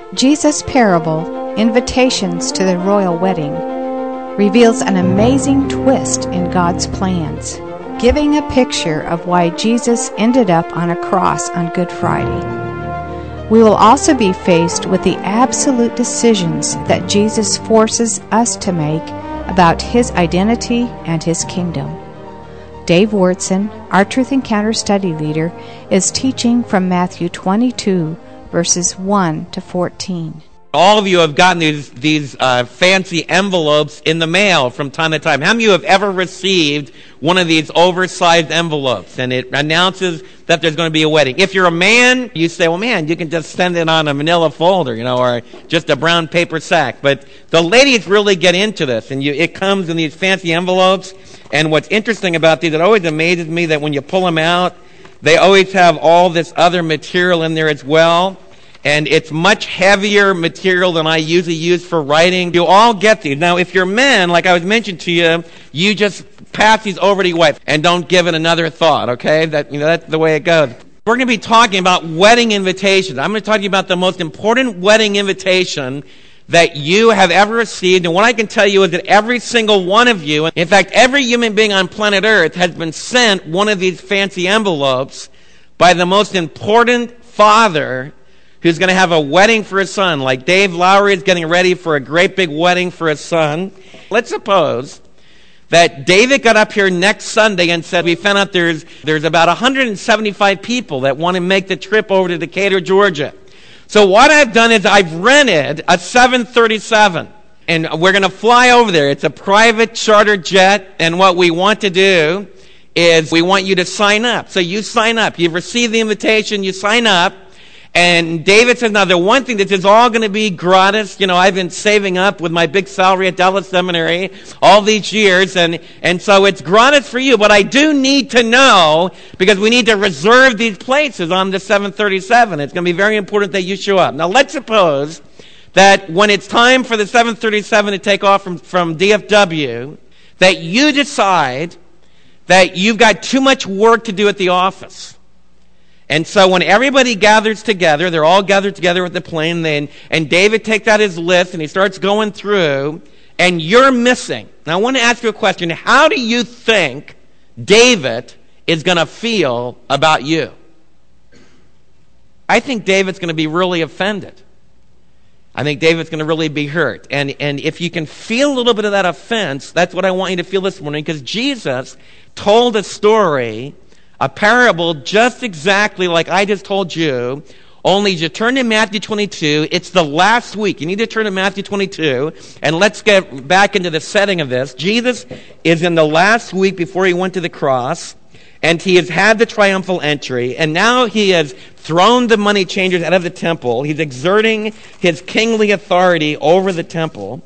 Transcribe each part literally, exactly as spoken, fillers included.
Jesus' parable, Invitations to the Royal Wedding, reveals an amazing twist in God's plans, giving a picture of why Jesus ended up on a cross on Good Friday. We will also be faced with the absolute decisions that Jesus forces us to make about His identity and His kingdom. Dave Wyrtzen, our Truth Encounter study leader, is teaching from Matthew twenty-two, verses one to fourteen. All of you have gotten these these uh, fancy envelopes in the mail from time to time. How many of you have ever received one of these oversized envelopes and it announces that there's going to be a wedding? If you're a man, you say, well, man, you can just send it on a manila folder, you know, or just a brown paper sack. But the ladies really get into this, and you, it comes in these fancy envelopes. And what's interesting about these, it always amazes me that when you pull them out, they always have all this other material in there as well. And it's much heavier material than I usually use for writing. You all get these. Now, if you're men, like I was mentioning to you, you just pass these over to your wife and don't give it another thought, okay? That, you know, that's the way it goes. We're going to be talking about wedding invitations. I'm going to talk to you about the most important wedding invitation that you have ever received. And what I can tell you is that every single one of you, in fact, every human being on planet Earth has been sent one of these fancy envelopes by the most important father who's going to have a wedding for his son. Like Dave Lowry is getting ready for a great big wedding for his son. Let's suppose that David got up here next Sunday and said, we found out there's, there's about one hundred seventy-five people that want to make the trip over to Decatur, Georgia. So what I've done is I've rented a seven thirty-seven, and we're going to fly over there. It's a private charter jet, and what we want to do is we want you to sign up. So you sign up. You've received the invitation. You sign up. And David says, now the one thing that is all going to be gratis, you know, I've been saving up with my big salary at Dallas Seminary all these years, and, and so it's gratis for you, but I do need to know, because we need to reserve these places on the seven thirty-seven. It's going to be very important that you show up. Now let's suppose that when it's time for the seven thirty-seven to take off from, from D F W, that you decide that you've got too much work to do at the office. And so when everybody gathers together, they're all gathered together at the plane, and, and David takes out his list and he starts going through, and you're missing. Now I want to ask you a question. How do you think David is going to feel about you? I think David's going to be really offended. I think David's going to really be hurt. And, and if you can feel a little bit of that offense, that's what I want you to feel this morning, because Jesus told a story, a parable just exactly like I just told you, only you turn to Matthew twenty-two. It's the last week. You need to turn to Matthew twenty-two, and let's get back into the setting of this. Jesus is in the last week before he went to the cross, and he has had the triumphal entry, and now he has thrown the money changers out of the temple. He's exerting his kingly authority over the temple.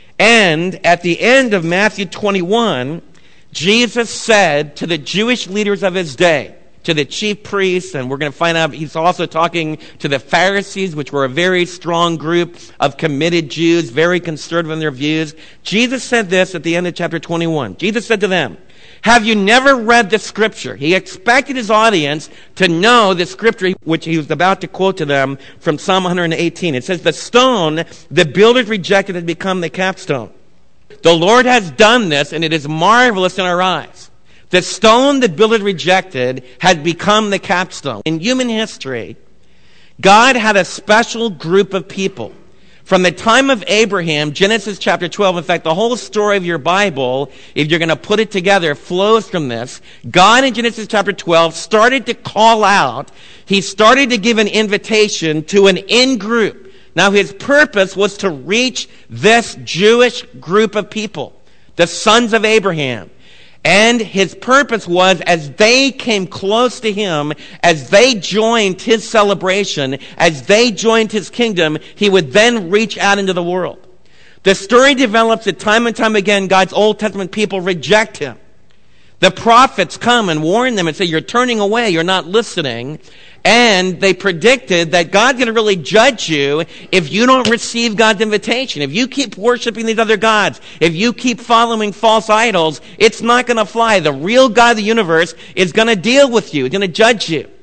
And at the end of Matthew twenty-one, Jesus said to the Jewish leaders of his day, to the chief priests, and we're going to find out he's also talking to the Pharisees, which were a very strong group of committed Jews, very conservative in their views. Jesus said this at the end of chapter twenty-one. Jesus said to them, have you never read the scripture? He expected his audience to know the scripture which he was about to quote to them from Psalm one eighteen. It says, the stone the builders rejected has become the capstone. The Lord has done this, and it is marvelous in our eyes. The stone the builders rejected has become the capstone. In human history, God had a special group of people. From the time of Abraham, Genesis chapter twelve, in fact, the whole story of your Bible, if you're going to put it together, flows from this. God in Genesis chapter twelve started to call out, he started to give an invitation to an in-group. Now, his purpose was to reach this Jewish group of people, the sons of Abraham. And his purpose was, as they came close to him, as they joined his celebration, as they joined his kingdom, he would then reach out into the world. The story develops that time and time again, God's Old Testament people reject him. The prophets come and warn them and say, you're turning away, you're not listening. And they predicted that God's going to really judge you if you don't receive God's invitation. If you keep worshiping these other gods, if you keep following false idols, it's not going to fly. The real God of the universe is going to deal with you. He's going to judge you.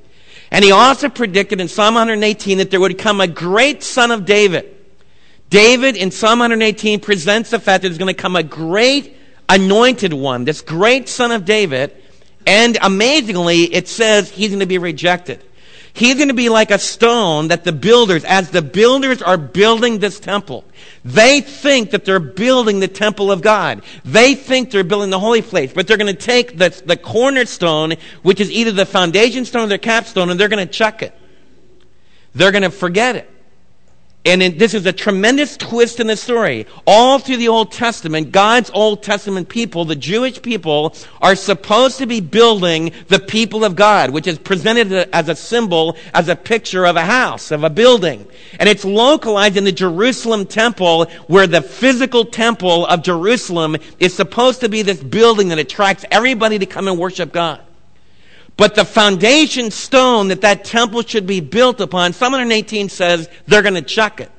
And he also predicted in Psalm one eighteen that there would come a great son of David. David in Psalm one eighteen presents the fact that there's going to come a great anointed one, this great son of David, and amazingly it says he's going to be rejected. He's going to be like a stone that the builders, as the builders are building this temple, they think that they're building the temple of God. They think they're building the holy place, but they're going to take the, the cornerstone, which is either the foundation stone or the capstone, and they're going to chuck it. They're going to forget it. And it, this is a tremendous twist in the story. All through the Old Testament, God's Old Testament people, the Jewish people, are supposed to be building the people of God, which is presented as a symbol, as a picture of a house, of a building. And it's localized in the Jerusalem temple, where the physical temple of Jerusalem is supposed to be this building that attracts everybody to come and worship God. But the foundation stone that that temple should be built upon, Psalm one eighteen says they're going to chuck it.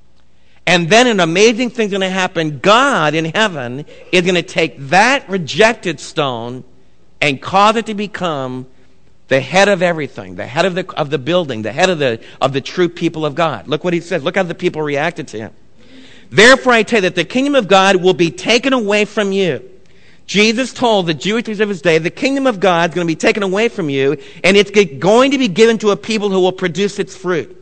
And then an amazing thing's going to happen. God in heaven is going to take that rejected stone and cause it to become the head of everything, the head of the, of the building, the head of the, of the true people of God. Look what he says. Look how the people reacted to him. Therefore I tell you that the kingdom of God will be taken away from you. Jesus told the Jewish leaders of his day, the kingdom of God is going to be taken away from you, and it's going to be given to a people who will produce its fruit.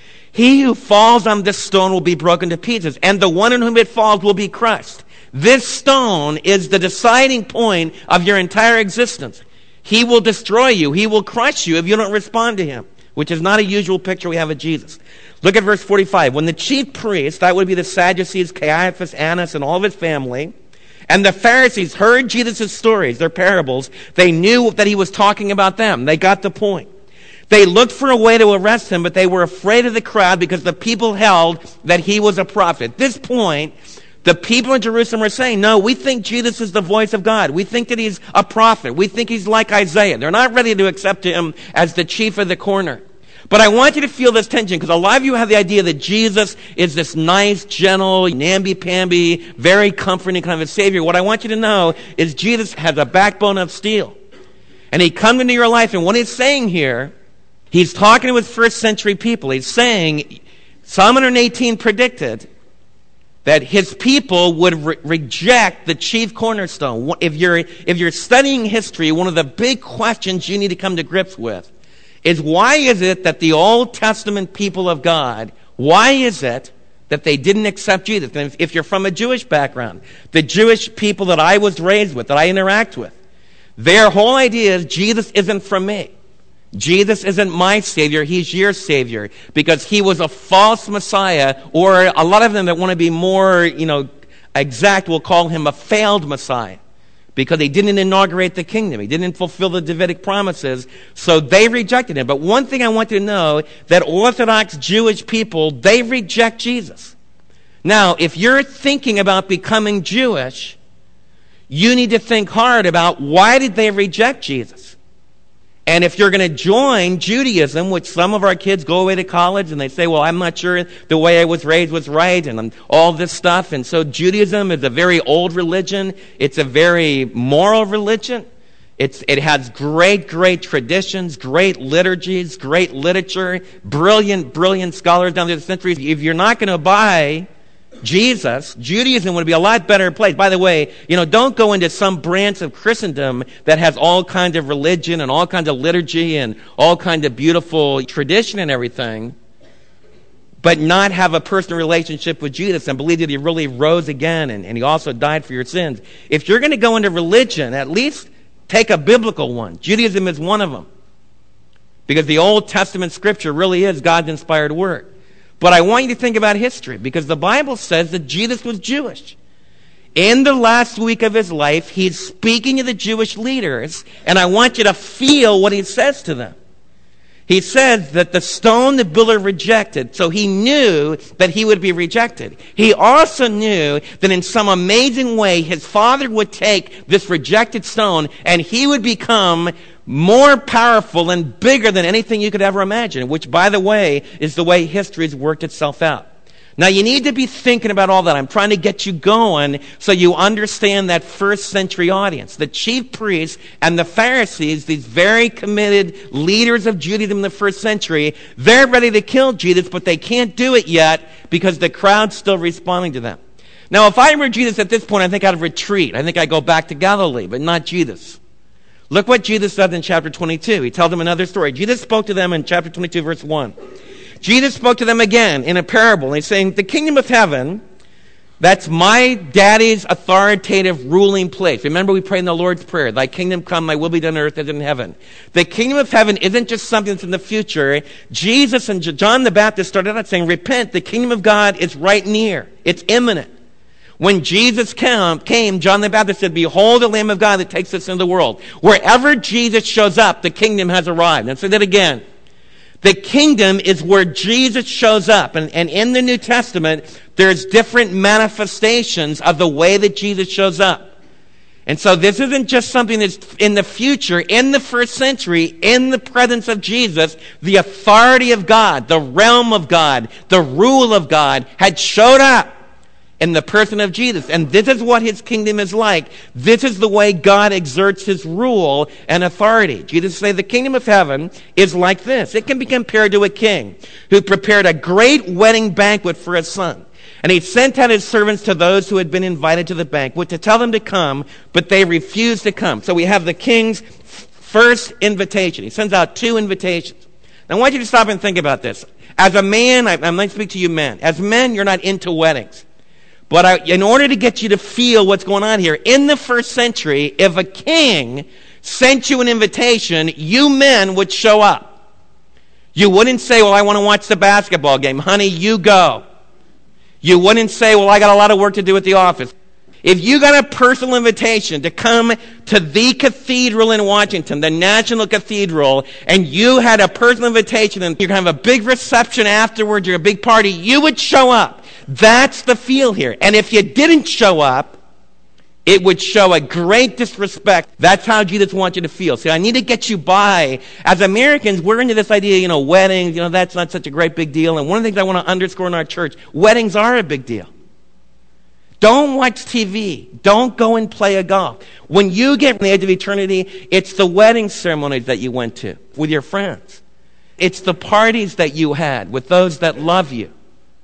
He who falls on this stone will be broken to pieces, and the one on whom it falls will be crushed. This stone is the deciding point of your entire existence. He will destroy you. He will crush you if you don't respond to him, which is not a usual picture we have of Jesus. Look at verse forty-five. When the chief priests, that would be the Sadducees, Caiaphas, Annas, and all of his family, and the Pharisees heard Jesus' stories, their parables, they knew that he was talking about them. They got the point. They looked for a way to arrest him, but they were afraid of the crowd because the people held that he was a prophet. At this point, the people in Jerusalem were saying, no, we think Jesus is the voice of God. We think that he's a prophet. We think he's like Isaiah. They're not ready to accept him as the chief of the corner. But I want you to feel this tension, because a lot of you have the idea that Jesus is this nice, gentle, namby-pamby, very comforting kind of a Savior. What I want you to know is Jesus has a backbone of steel. And he comes into your life, and what he's saying here, he's talking to his first century people. He's saying, Psalm one eighteen predicted that his people would re- reject the chief cornerstone. If you're, if you're studying history, one of the big questions you need to come to grips with is, why is it that the Old Testament people of God, why is it that they didn't accept Jesus? And if you're from a Jewish background, the Jewish people that I was raised with, that I interact with, their whole idea is Jesus isn't from me. Jesus isn't my Savior, he's your Savior, because he was a false Messiah, or a lot of them that want to be more, you know, exact will call him a failed Messiah, because he didn't inaugurate the kingdom. He didn't fulfill the Davidic promises, so they rejected him. But one thing I want you to know, that Orthodox Jewish people, they reject Jesus. Now, if you're thinking about becoming Jewish, you need to think hard about, why did they reject Jesus? And if you're going to join Judaism, which some of our kids go away to college and they say, well, I'm not sure the way I was raised was right, and all this stuff. And so Judaism is a very old religion. It's a very moral religion. It's, it has great, great traditions, great liturgies, great literature, brilliant, brilliant scholars down through the centuries. If you're not going to buy Jesus, Judaism would be a lot better place. By the way, you know, don't go into some branch of Christendom that has all kinds of religion and all kinds of liturgy and all kinds of beautiful tradition and everything, but not have a personal relationship with Jesus and believe that he really rose again and, and he also died for your sins. If you're going to go into religion, at least take a biblical one. Judaism is one of them, because the Old Testament scripture really is God's inspired word. But I want you to think about history, because the Bible says that Jesus was Jewish. In the last week of his life, he's speaking to the Jewish leaders, and I want you to feel what he says to them. He says that the stone the builder rejected, so he knew that he would be rejected. He also knew that in some amazing way, his Father would take this rejected stone and he would become more powerful and bigger than anything you could ever imagine, which, by the way, is the way history has worked itself out. Now, you need to be thinking about all that. I'm trying to get you going so you understand that first century audience. The chief priests and the Pharisees, these very committed leaders of Judaism in the first century, they're ready to kill Jesus, but they can't do it yet because the crowd's still responding to them. Now, if I were Jesus at this point, I think I'd retreat. I think I'd go back to Galilee, but not Jesus. Look what Jesus said in chapter twenty-two. He tells them another story. Jesus spoke to them in chapter twenty-two, verse one. Jesus spoke to them again in a parable. And he's saying, the kingdom of heaven, that's my daddy's authoritative ruling place. Remember, we pray in the Lord's Prayer, thy kingdom come, thy will be done on earth as in heaven. The kingdom of heaven isn't just something that's in the future. Jesus and John the Baptist started out saying, repent, the kingdom of God is right near. It's imminent. When Jesus came, John the Baptist said, behold the Lamb of God that takes us into the world. Wherever Jesus shows up, the kingdom has arrived. And say that again. The kingdom is where Jesus shows up. And, and in the New Testament, there's different manifestations of the way that Jesus shows up. And so this isn't just something that's in the future. In the first century, in the presence of Jesus, the authority of God, the realm of God, the rule of God had showed up in the person of Jesus. And this is what his kingdom is like. This is the way God exerts his rule and authority. Jesus said, the kingdom of heaven is like this. It can be compared to a king who prepared a great wedding banquet for his son. And he sent out his servants to those who had been invited to the banquet to tell them to come, but they refused to come. So we have the king's first invitation. He sends out two invitations. Now I want you to stop and think about this. As a man, I, I'm going to speak to you men. As men, you're not into weddings. But I, in order to get you to feel what's going on here, in the first century, if a king sent you an invitation, you men would show up. You wouldn't say, well, I want to watch the basketball game. Honey, you go. You wouldn't say, well, I got a lot of work to do at the office. If you got a personal invitation to come to the cathedral in Washington, the National Cathedral, and you had a personal invitation and you're going to have a big reception afterwards, you're a big party, you would show up. That's the feel here. And if you didn't show up, it would show a great disrespect. That's how Jesus wants you to feel. See, I need to get you by. As Americans, we're into this idea, you know, weddings, you know, that's not such a great big deal. And one of the things I want to underscore in our church, weddings are a big deal. Don't watch T V. Don't go and play a golf. When you get on the edge of eternity, it's the wedding ceremonies that you went to with your friends. It's the parties that you had with those that love you.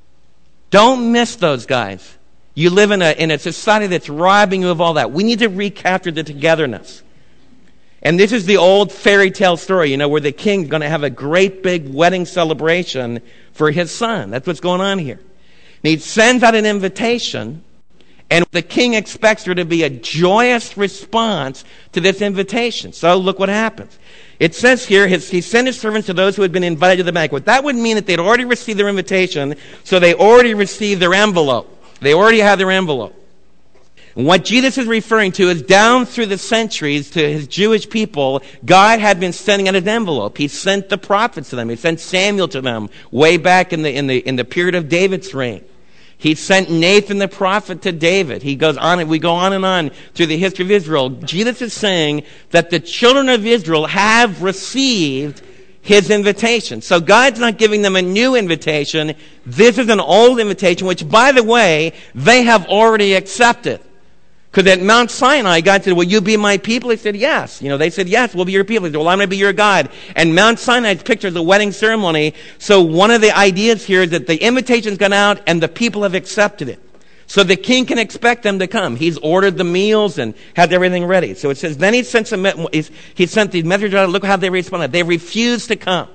Don't miss those guys. You live in a, in a society that's robbing you of all that. We need to recapture the togetherness. And this is the old fairy tale story, you know, where the king's going to have a great big wedding celebration for his son. That's what's going on here. And he sends out an invitation, and the king expects there to be a joyous response to this invitation. So look what happens. It says here, his, he sent his servants to those who had been invited to the banquet. That would mean that they'd already received their invitation, so they already received their envelope. They already had their envelope. And what Jesus is referring to is down through the centuries to his Jewish people, God had been sending out his envelope. He sent the prophets to them. He sent Samuel to them way back in the, in the, in the period of David's reign. He sent Nathan the prophet to David. He goes on, we go on and on through the history of Israel. Jesus is saying that the children of Israel have received his invitation. So God's not giving them a new invitation. This is an old invitation, which, by the way, they have already accepted. Because at Mount Sinai, God said, will you be my people? He said, yes. You know, they said, yes, we'll be your people. He said, well, I'm going to be your God. And Mount Sinai's picture is a wedding ceremony. So one of the ideas here is that the invitation's gone out and the people have accepted it. So the king can expect them to come. He's ordered the meals and had everything ready. So it says, then he sent some, he sent these messengers out. Look how they responded. They refused to come.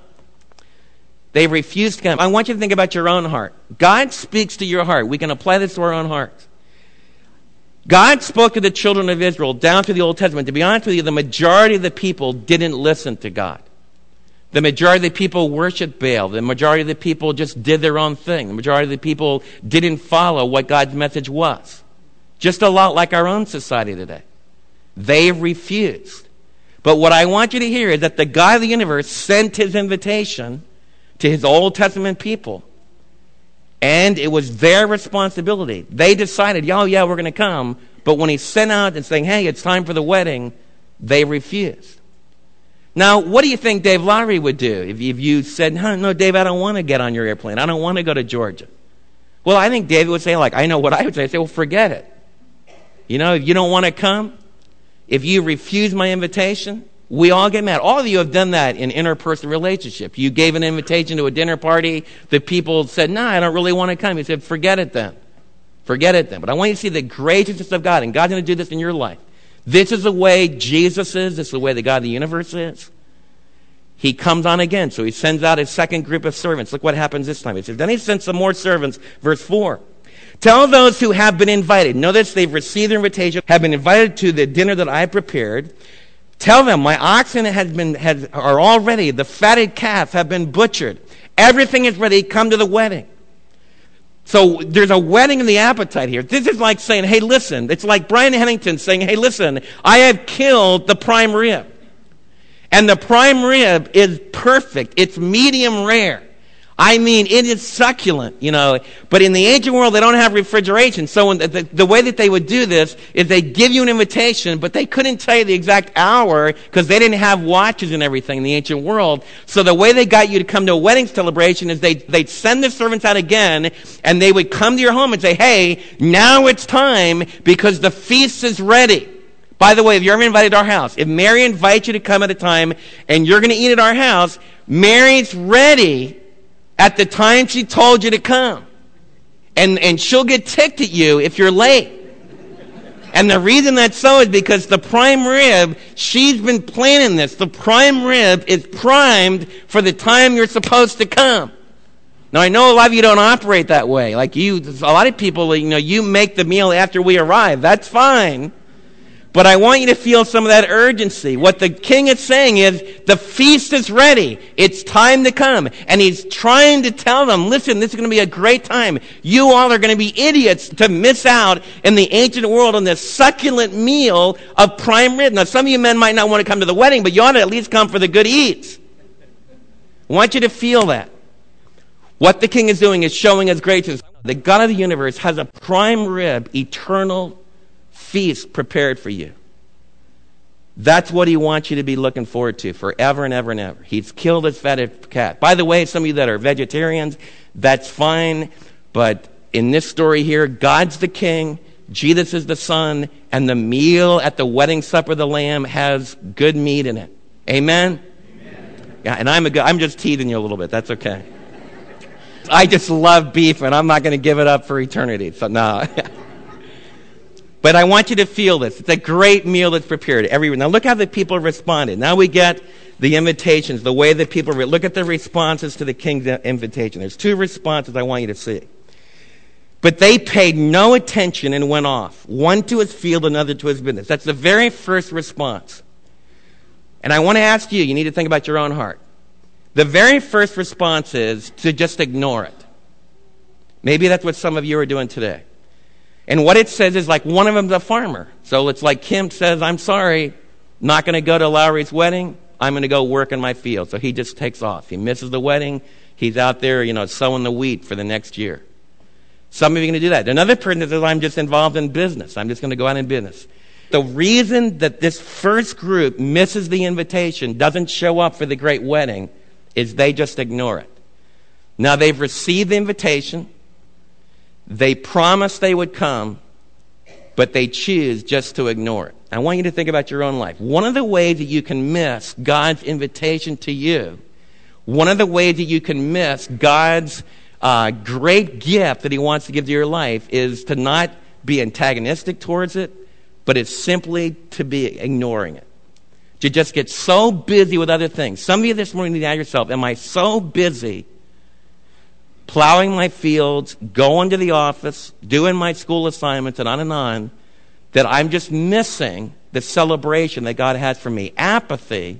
They refused to come. I want you to think about your own heart. God speaks to your heart. We can apply this to our own hearts. God spoke to the children of Israel down through the Old Testament. To be honest with you, the majority of the people didn't listen to God. The majority of the people worshiped Baal. The majority of the people just did their own thing. The majority of the people didn't follow what God's message was. Just a lot like our own society today. They refused. But what I want you to hear is that the God of the universe sent his invitation to his Old Testament people. And it was their responsibility. They decided, oh yeah, we're going to come. But when he sent out and saying, hey, it's time for the wedding, they refused. Now, what do you think Dave Lowry would do if you said, no, no, Dave, I don't want to get on your airplane. I don't want to go to Georgia. Well, I think David would say, like, I know what I would say. I'd say, well, forget it. You know, if you don't want to come, if you refuse my invitation, we all get mad. All of you have done that in interpersonal relationship. You gave an invitation to a dinner party. The people said, no, I don't really want to come. You said, forget it then. Forget it then. But I want you to see the graciousness of God, and God's going to do this in your life. This is the way Jesus is. This is the way the God of the universe is. He comes on again, so he sends out his second group of servants. Look what happens this time. He says, then he sends some more servants. Verse four. Tell those who have been invited. Notice they've received the invitation, have been invited to the dinner that I prepared. Tell them, my oxen has been, has, are all ready. The fatted calf have been butchered. Everything is ready. Come to the wedding. So there's a wedding in the appetite here. This is like saying, hey, listen. It's like Brian Hennington saying, hey, listen, I have killed the prime rib. And the prime rib is perfect. It's medium rare. I mean, it is succulent, you know. But in the ancient world, they don't have refrigeration. So the, the, the way that they would do this is they give you an invitation, but they couldn't tell you the exact hour because they didn't have watches and everything in the ancient world. So the way they got you to come to a wedding celebration is they, they'd send the servants out again, and they would come to your home and say, hey, now it's time because the feast is ready. By the way, if you're ever invited to our house, if Mary invites you to come at a time and you're going to eat at our house, Mary's ready at the time she told you to come. And, and she'll get ticked at you if you're late. And the reason that's so is because the prime rib, she's been planning this. The prime rib is primed for the time you're supposed to come. Now, I know a lot of you don't operate that way. Like you, a lot of people, you know, you make the meal after we arrive. That's fine. But I want you to feel some of that urgency. What the king is saying is, the feast is ready. It's time to come. And he's trying to tell them, listen, this is going to be a great time. You all are going to be idiots to miss out in the ancient world on this succulent meal of prime rib. Now, some of you men might not want to come to the wedding, but you ought to at least come for the good eats. I want you to feel that. What the king is doing is showing his graciousness. The God of the universe has a prime rib, eternal feast prepared for you. That's what he wants you to be looking forward to forever and ever and ever. He's killed his fatted calf. By the way, some of you that are vegetarians, that's fine. But in this story here, God's the king, Jesus is the son, and the meal at the wedding supper of the Lamb has good meat in it. Amen? Amen. Yeah, and I'm a good, I'm just teasing you a little bit. That's okay. I just love beef, and I'm not going to give it up for eternity. So no. But I want you to feel this. It's a great meal that's prepared. Every, now look how the people responded. Now we get the invitations, the way that people... Re- look at the responses to the king's invitation. There's two responses I want you to see. But they paid no attention and went off. One to his field, another to his business. That's the very first response. And I want to ask you, you need to think about your own heart. The very first response is to just ignore it. Maybe that's what some of you are doing today. And what it says is like one of them's a farmer. So it's like Kim says, I'm sorry, not going to go to Lowry's wedding. I'm going to go work in my field. So he just takes off. He misses the wedding. He's out there, you know, sowing the wheat for the next year. Some of you are going to do that. Another person says, I'm just involved in business. I'm just going to go out in business. The reason that this first group misses the invitation, doesn't show up for the great wedding, is they just ignore it. Now they've received the invitation. They promised they would come, but they choose just to ignore it. I want you to think about your own life. One of the ways that you can miss God's invitation to you, one of the ways that you can miss God's uh, great gift that he wants to give to your life is to not be antagonistic towards it, but it's simply to be ignoring it. To just get so busy with other things. Some of you this morning need to ask yourself, am I so busy plowing my fields, going to the office, doing my school assignments, and on and on, that I'm just missing the celebration that God has for me? Apathy,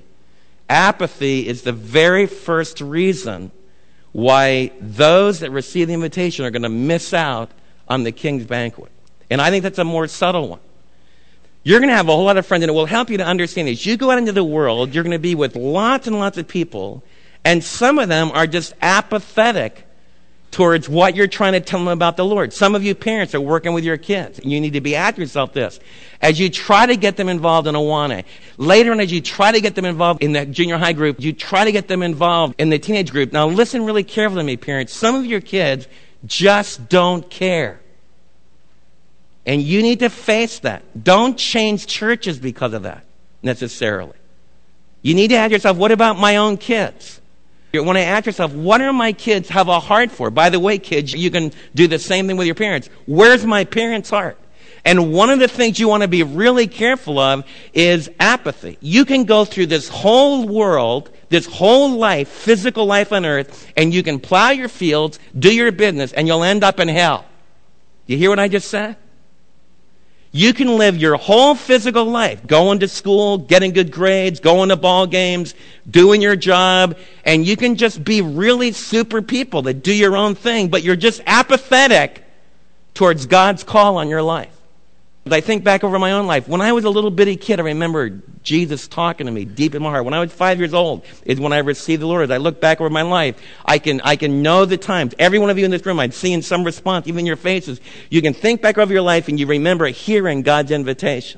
apathy is the very first reason why those that receive the invitation are going to miss out on the king's banquet. And I think that's a more subtle one. You're going to have a whole lot of friends, and it will help you to understand this. You go out into the world, you're going to be with lots and lots of people, and some of them are just apathetic towards what you're trying to tell them about the Lord. Some of you parents are working with your kids, and you need to be asking yourself this. As you try to get them involved in Awana, later on as you try to get them involved in the junior high group, you try to get them involved in the teenage group. Now listen really carefully to me, parents. Some of your kids just don't care. And you need to face that. Don't change churches because of that, necessarily. You need to ask yourself, what about my own kids? You want to ask yourself, what do my kids have a heart for? By the way, kids, you can do the same thing with your parents. Where's my parents' heart? And one of the things you want to be really careful of is apathy. You can go through this whole world, this whole life, physical life on earth, and you can plow your fields, do your business, and you'll end up in hell. You hear what I just said? You can live your whole physical life, going to school, getting good grades, going to ball games, doing your job, and you can just be really super people that do your own thing, but you're just apathetic towards God's call on your life. I think back over my own life. When I was a little bitty kid, I remember Jesus talking to me deep in my heart. When I was five years old is when I received the Lord. As I look back over my life, I can I can know the times. Every one of you in this room, I've seen some response, even in your faces. You can think back over your life and you remember hearing God's invitation.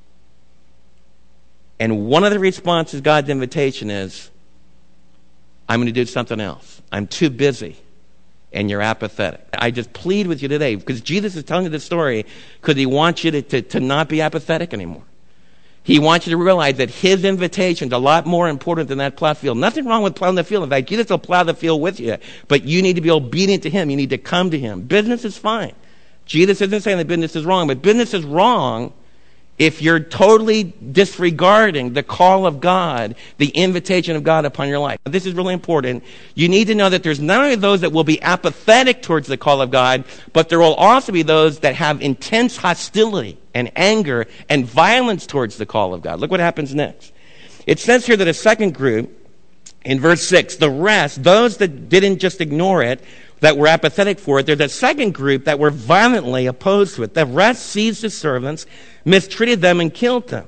And one of the responses to God's invitation is, I'm going to do something else. I'm too busy. And you're apathetic. I just plead with you today, because Jesus is telling you this story because he wants you to, to, to not be apathetic anymore. He wants you to realize that his invitation is a lot more important than that plow field. Nothing wrong with plowing the field. In fact, Jesus will plow the field with you. But you need to be obedient to him. You need to come to him. Business is fine. Jesus isn't saying that business is wrong, but business is wrong if you're totally disregarding the call of God, the invitation of God upon your life. This is really important. You need to know that there's not only those that will be apathetic towards the call of God, but there will also be those that have intense hostility and anger and violence towards the call of God. Look what happens next. It says here that a second group, in verse six, the rest, those that didn't just ignore it, that were apathetic for it, there's a second group that were violently opposed to it. The rest seized the servants, mistreated them, and killed them.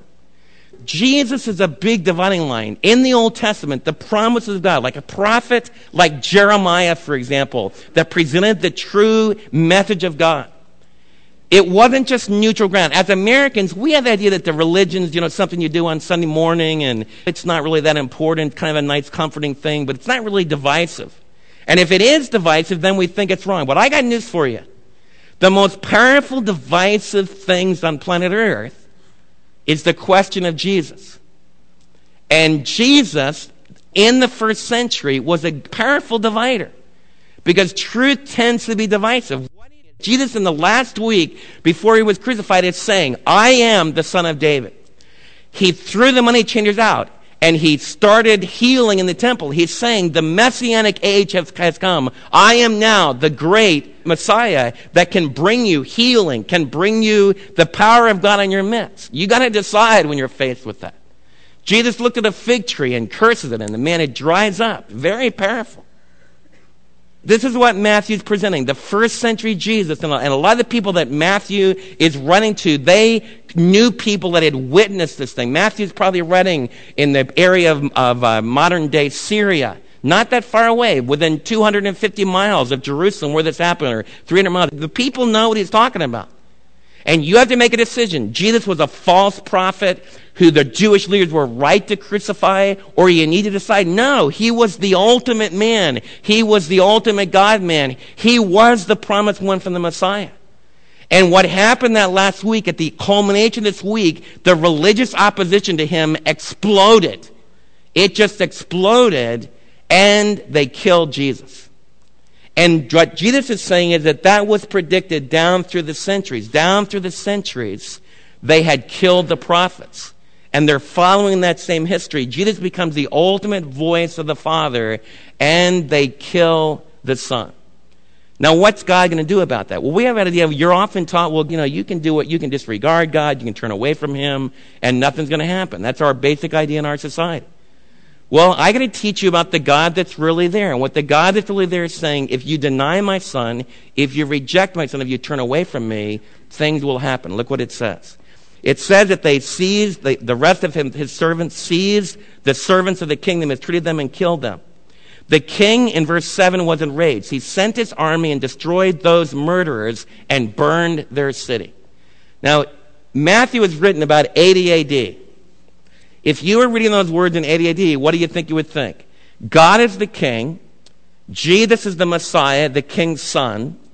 Jesus is a big dividing line. In the Old Testament, the promises of God, like a prophet like Jeremiah, for example, that presented the true message of God. It wasn't just neutral ground. As Americans, we have the idea that the religion's, you know, something you do on Sunday morning, and it's not really that important, kind of a nice, comforting thing, but it's not really divisive. And if it is divisive, then we think it's wrong. But I got news for you. The most powerful divisive things on planet Earth is the question of Jesus. And Jesus, in the first century, was a powerful divider. Because truth tends to be divisive. Jesus, in the last week before he was crucified, is saying, I am the Son of David. He threw the money changers out. And he started healing in the temple. He's saying the Messianic age has, has come. I am now the great Messiah that can bring you healing, can bring you the power of God in your midst. You got to decide when you're faced with that. Jesus looked at a fig tree and curses it, and the man, it dries up. Very powerful. This is what Matthew's presenting. The first century Jesus, and a lot of the people that Matthew is running to, they knew people that had witnessed this thing. Matthew's probably writing in the area of, of uh, modern-day Syria, not that far away, within two hundred fifty miles of Jerusalem where this happened, or three hundred miles. The people know what he's talking about. And you have to make a decision. Jesus was a false prophet who the Jewish leaders were right to crucify, or you need to decide, no, he was the ultimate man. He was the ultimate God-man. He was the promised one from the Messiah. And what happened that last week, at the culmination of this week, the religious opposition to him exploded. It just exploded, and they killed Jesus. And what Jesus is saying is that that was predicted down through the centuries. Down through the centuries, they had killed the prophets. And they're following that same history. Jesus becomes the ultimate voice of the Father, and they kill the Son. Now, what's God going to do about that? Well, we have an idea. You're often taught, well, you know, you can do what, you can disregard God, you can turn away from him, and nothing's going to happen. That's our basic idea in our society. Well, I got to teach you about the God that's really there. And what the God that's really there is saying, if you deny my Son, if you reject my Son, if you turn away from me, things will happen. Look what it says. It says that they seized, the, the rest of him, his servants seized the servants of the kingdom, mistreated them, and killed them. The king, in verse seven, was enraged. He sent his army and destroyed those murderers and burned their city. Now, Matthew was written about eighty A D. If you were reading those words in eighty A D, what do you think you would think? God is the king. Jesus is the Messiah, the king's son.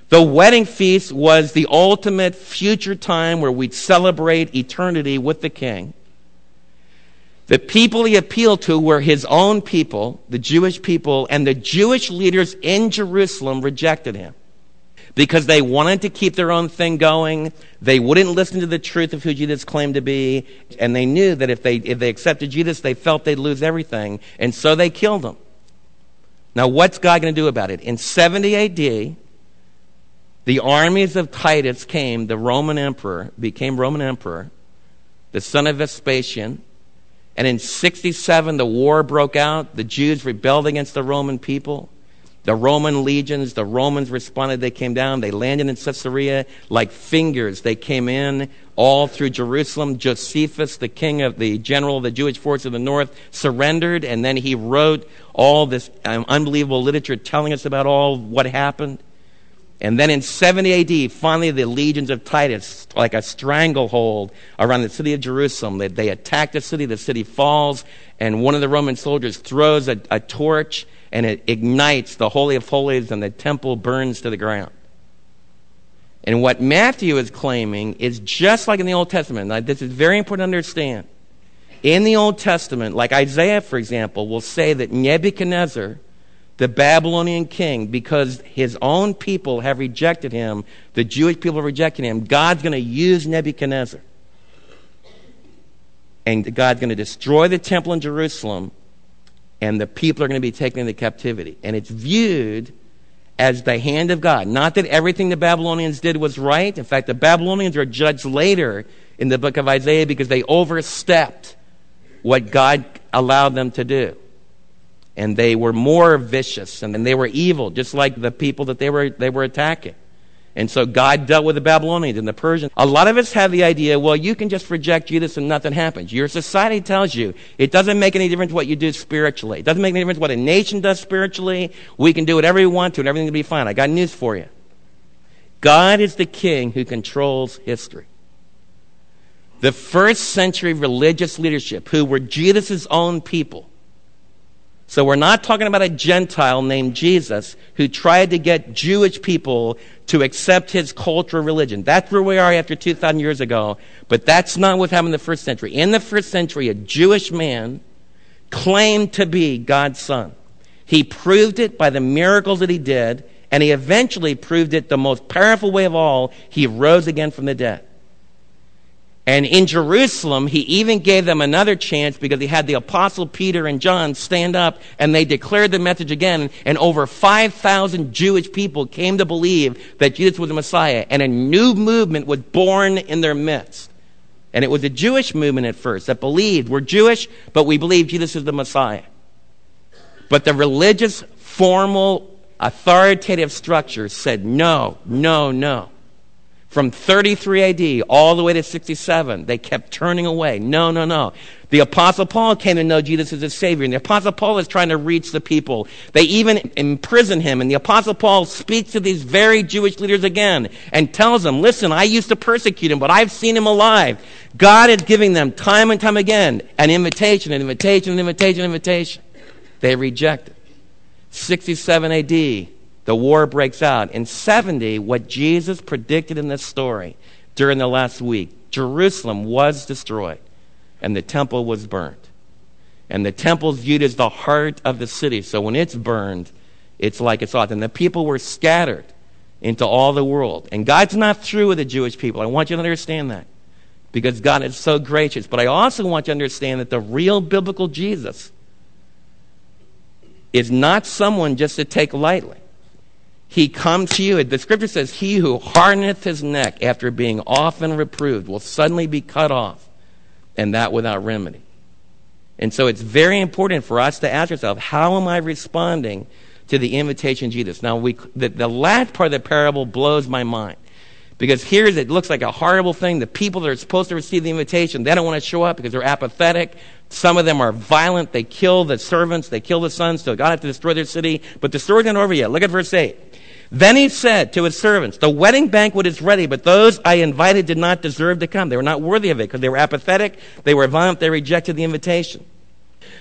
The wedding feast was the ultimate future time where we'd celebrate eternity with the king. The people he appealed to were his own people, the Jewish people, and the Jewish leaders in Jerusalem rejected him because they wanted to keep their own thing going. They wouldn't listen to the truth of who Jesus claimed to be, and they knew that if they if they accepted Jesus, they felt they'd lose everything, and so they killed him. Now, what's God going to do about it? In seventy A D, the armies of Titus came, the Roman emperor, became Roman emperor, the son of Vespasian. And in sixty-seven, the war broke out. The Jews rebelled against the Roman people. The Roman legions, the Romans responded. They came down. They landed in Caesarea like fingers. They came in all through Jerusalem. Josephus, the king of the general of the Jewish force of the north, surrendered. And then he wrote all this um, unbelievable literature telling us about all what happened. And then in seventy A D, finally the legions of Titus, like a stranglehold around the city of Jerusalem, they, they attack the city, the city falls, and one of the Roman soldiers throws a, a torch, and it ignites the Holy of Holies, and the temple burns to the ground. And what Matthew is claiming is just like in the Old Testament. Now, this is very important to understand. In the Old Testament, like Isaiah, for example, will say that Nebuchadnezzar, the Babylonian king, because his own people have rejected him, the Jewish people have rejected him, God's going to use Nebuchadnezzar. And God's going to destroy the temple in Jerusalem, and the people are going to be taken into captivity. And it's viewed as the hand of God. Not that everything the Babylonians did was right. In fact, the Babylonians are judged later in the book of Isaiah because they overstepped what God allowed them to do. And they were more vicious, and they were evil, just like the people that they were they were attacking. And so God dealt with the Babylonians and the Persians. A lot of us have the idea, well, you can just reject Jesus and nothing happens. Your society tells you it doesn't make any difference what you do spiritually. It doesn't make any difference what a nation does spiritually. We can do whatever we want to, and everything will be fine. I got news for you. God is the king who controls history. The first century religious leadership, who were Jesus' own people. So we're not talking about a Gentile named Jesus who tried to get Jewish people to accept his culture religion. That's where we are after two thousand years ago. But that's not what happened in the first century. In the first century, a Jewish man claimed to be God's son. He proved it by the miracles that he did, and he eventually proved it the most powerful way of all. He rose again from the dead. And in Jerusalem, he even gave them another chance because he had the Apostle Peter and John stand up, and they declared the message again, and over five thousand Jewish people came to believe that Jesus was the Messiah, and a new movement was born in their midst. And it was a Jewish movement at first that believed, we're Jewish, but we believe Jesus is the Messiah. But the religious, formal, authoritative structure said no, no, no. From thirty-three A D all the way to sixty-seven, they kept turning away. No, no, no. The Apostle Paul came to know Jesus as a Savior, and the Apostle Paul is trying to reach the people. They even imprison him, and the Apostle Paul speaks to these very Jewish leaders again and tells them, listen, I used to persecute him, but I've seen him alive. God is giving them time and time again an invitation, an invitation, an invitation, an invitation. They reject it. sixty-seven A D, the war breaks out. In seventy, what Jesus predicted in this story during the last week, Jerusalem was destroyed and the temple was burned. And the temple is viewed as the heart of the city. So when it's burned, it's like it's off. And the people were scattered into all the world. And God's not through with the Jewish people. I want you to understand that, because God is so gracious. But I also want you to understand that the real biblical Jesus is not someone just to take lightly. He comes to you. The scripture says, he who hardeneth his neck after being often reproved will suddenly be cut off, and that without remedy. And so it's very important for us to ask ourselves, how am I responding to the invitation of Jesus? Now, we, the, the last part of the parable blows my mind, because here it looks like a horrible thing. The people that are supposed to receive the invitation, they don't want to show up because they're apathetic. Some of them are violent. They kill the servants. They kill the sons. So God has to destroy their city. But the story's not over yet. Look at verse eight. Then he said to his servants, the wedding banquet is ready, but those I invited did not deserve to come. They were not worthy of it because they were apathetic. They were violent. They rejected the invitation.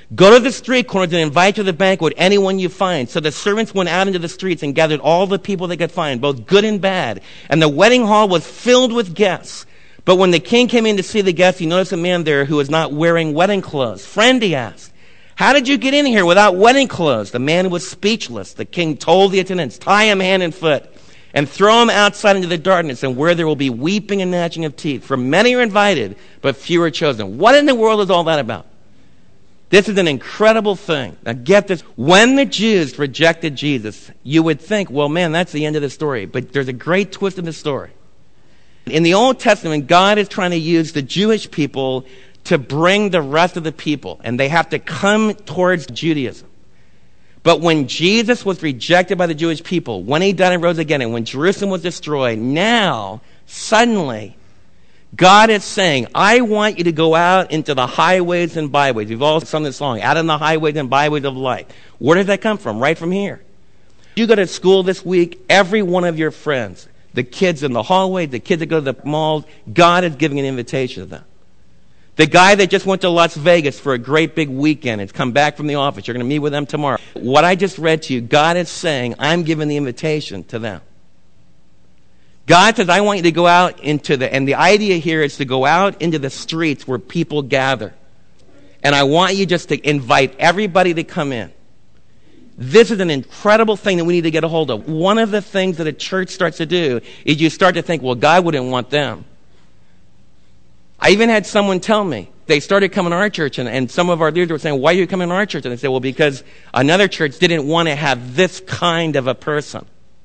Go to the street corners and invite to the banquet anyone you find. So the servants went out into the streets and gathered all the people they could find, both good and bad. And the wedding hall was filled with guests. But when the king came in to see the guests, he noticed a man there who was not wearing wedding clothes. Friend, he asked, how did you get in here without wedding clothes? The man was speechless. The king told the attendants, tie him hand and foot and throw him outside into the darkness, and where there will be weeping and gnashing of teeth. For many are invited, but few are chosen. What in the world is all that about? This is an incredible thing. Now get this. When the Jews rejected Jesus, you would think, well, man, that's the end of the story. But there's a great twist in the story. In the Old Testament, God is trying to use the Jewish people to bring the rest of the people, and they have to come towards Judaism. But when Jesus was rejected by the Jewish people, when he died and rose again, and when Jerusalem was destroyed, now, suddenly, God is saying, I want you to go out into the highways and byways. We've all sung this song, out in the highways and byways of life. Where does that come from? Right from here. You go to school this week, every one of your friends, the kids in the hallway, the kids that go to the malls, God is giving an invitation to them. The guy that just went to Las Vegas for a great big weekend and come back from the office, you're going to meet with them tomorrow. What I just read to you, God is saying, I'm giving the invitation to them. God says, I want you to go out into the, and the idea here is to go out into the streets where people gather. And I want you just to invite everybody to come in. This is an incredible thing that we need to get a hold of. One of the things that a church starts to do is you start to think, well, God wouldn't want them. I even had someone tell me, they started coming to our church, and, and some of our leaders were saying, why are you coming to our church? And I said, well, because another church didn't want to have this kind of a person.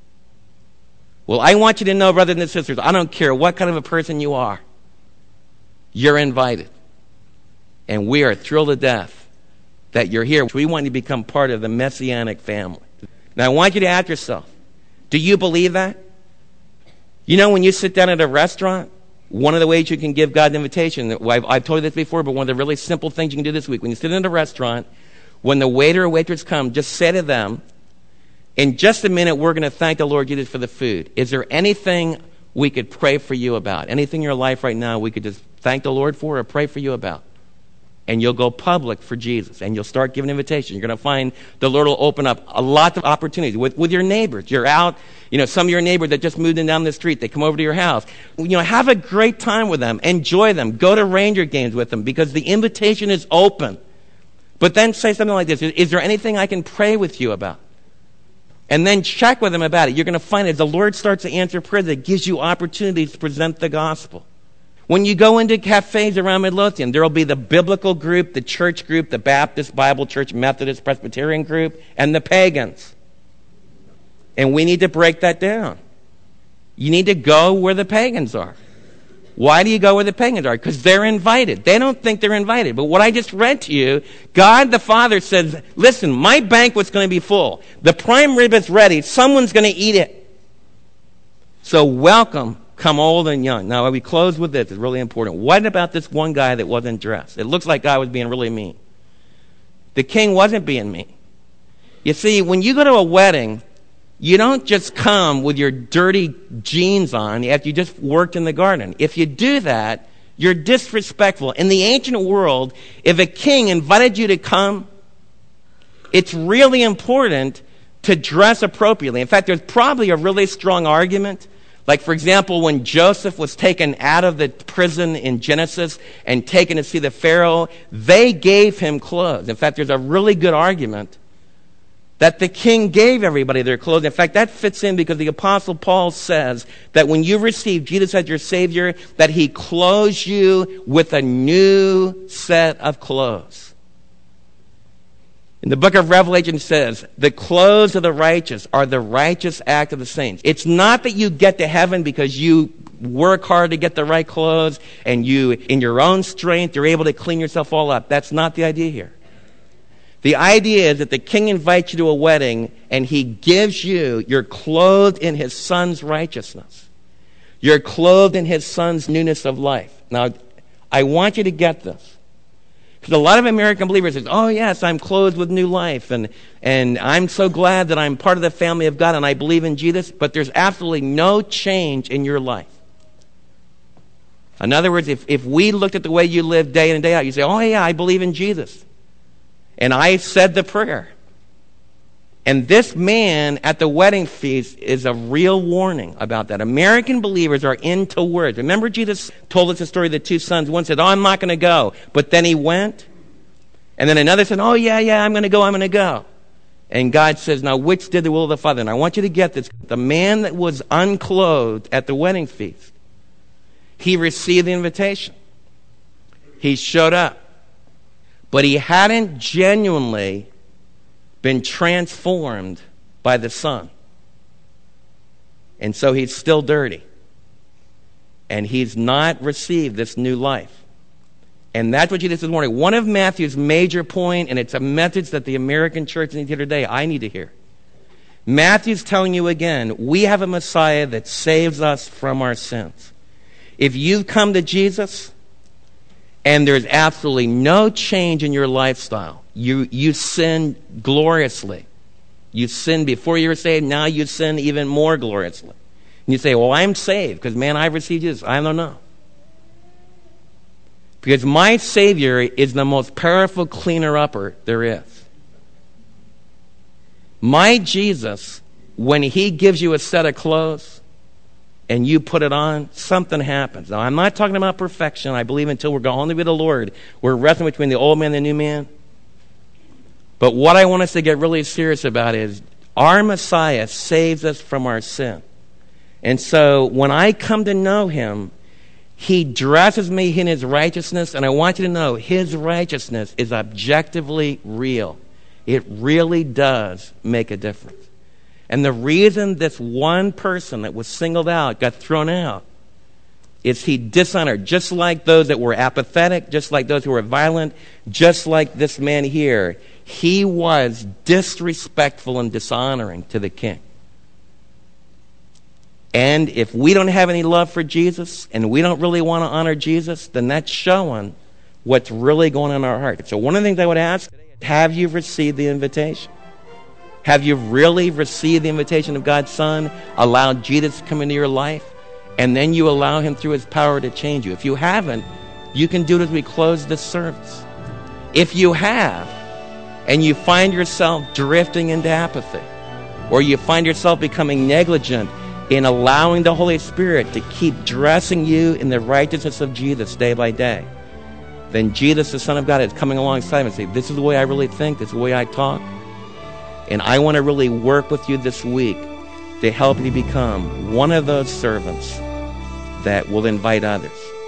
Well, I want you to know, brothers and sisters, I don't care what kind of a person you are. You're invited. And we are thrilled to death that you're here. We want you to become part of the Messianic family. Now, I want you to ask yourself, do you believe that? You know, when you sit down at a restaurant, one of the ways you can give God an invitation, I've, I've told you this before, but one of the really simple things you can do this week, when you sit in a restaurant, when the waiter or waitress come, just say to them, in just a minute, we're going to thank the Lord Jesus for the food. Is there anything we could pray for you about? Anything in your life right now we could just thank the Lord for or pray for you about? And you'll go public for Jesus, and you'll start giving invitation. You're going to find the Lord will open up a lot of opportunities with, with your neighbors. You're out, you know, some of your neighbors that just moved in down the street, they come over to your house. You know, have a great time with them. Enjoy them. Go to Ranger games with them because the invitation is open. But then say something like this, is there anything I can pray with you about? And then check with them about it. You're going to find as the Lord starts to answer prayer, that gives you opportunities to present the gospel. When you go into cafes around Midlothian, there will be the biblical group, the church group, the Baptist, Bible Church, Methodist, Presbyterian group, and the pagans. And we need to break that down. You need to go where the pagans are. Why do you go where the pagans are? Because they're invited. They don't think they're invited. But what I just read to you, God the Father says, listen, my banquet's going to be full. The prime rib is ready. Someone's going to eat it. So welcome, come old and young. Now, we close with this. It's really important. What about this one guy that wasn't dressed? It looks like God was being really mean. The king wasn't being mean. You see, when you go to a wedding, you don't just come with your dirty jeans on after you just worked in the garden. If you do that, you're disrespectful. In the ancient world, if a king invited you to come, it's really important to dress appropriately. In fact, there's probably a really strong argument. Like, for example, when Joseph was taken out of the prison in Genesis and taken to see the Pharaoh, they gave him clothes. In fact, there's a really good argument that the king gave everybody their clothes. In fact, that fits in because the Apostle Paul says that when you receive Jesus as your Savior, that he clothes you with a new set of clothes. In the book of Revelation it says, the clothes of the righteous are the righteous act of the saints. It's not that you get to heaven because you work hard to get the right clothes and you, in your own strength, you're able to clean yourself all up. That's not the idea here. The idea is that the king invites you to a wedding and he gives you, you're clothed in his son's righteousness. You're clothed in his son's newness of life. Now, I want you to get this. Because a lot of American believers say, oh yes, I'm clothed with new life and, and I'm so glad that I'm part of the family of God and I believe in Jesus, but there's absolutely no change in your life. In other words, if, if we looked at the way you live day in and day out, you say, oh yeah, I believe in Jesus. And I said the prayer. And this man at the wedding feast is a real warning about that. American believers are into words. Remember Jesus told us the story of the two sons. One said, oh, I'm not going to go. But then he went. And then another said, oh, yeah, yeah, I'm going to go, I'm going to go. And God says, now which did the will of the Father? And I want you to get this. The man that was unclothed at the wedding feast, he received the invitation. He showed up. But he hadn't genuinely been transformed by the Son. And so he's still dirty. And he's not received this new life. And that's what Jesus is warning. One of Matthew's major points, and it's a message that the American church needs to hear today, I need to hear. Matthew's telling you again, we have a Messiah that saves us from our sins. If you've come to Jesus and there's absolutely no change in your lifestyle, You you sin gloriously. You sin before you were saved. Now you sin even more gloriously. And you say, well, I'm saved because, man, I've received Jesus. I don't know. Because my Savior is the most powerful cleaner-upper there is. My Jesus, when he gives you a set of clothes and you put it on, something happens. Now, I'm not talking about perfection. I believe until we're going to be the Lord, we're wrestling between the old man and the new man. But what I want us to get really serious about is our Messiah saves us from our sin. And so when I come to know him, he dresses me in his righteousness, and I want you to know his righteousness is objectively real. It really does make a difference. And the reason this one person that was singled out got thrown out is he dishonored, just like those that were apathetic, just like those who were violent, just like this man here. He was disrespectful and dishonoring to the king. And if we don't have any love for Jesus and we don't really want to honor Jesus, then that's showing what's really going on in our heart. So one of the things I would ask, have you received the invitation? Have you really received the invitation of God's Son, allowed Jesus to come into your life, and then you allow him through his power to change you? If you haven't, you can do it as we close this service. If you have, and you find yourself drifting into apathy, or you find yourself becoming negligent in allowing the Holy Spirit to keep dressing you in the righteousness of Jesus day by day, then Jesus, the Son of God, is coming alongside and saying, this is the way I really think, this is the way I talk, and I want to really work with you this week to help you become one of those servants that will invite others.